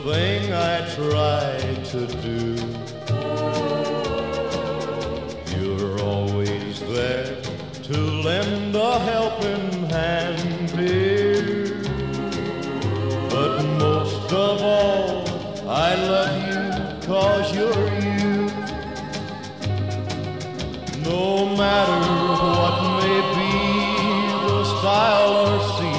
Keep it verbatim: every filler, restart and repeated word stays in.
thing I try to do. You're always there to lend a helping hand, dear. But most of all, I love you 'cause you're you. No matter what may be the style or scene,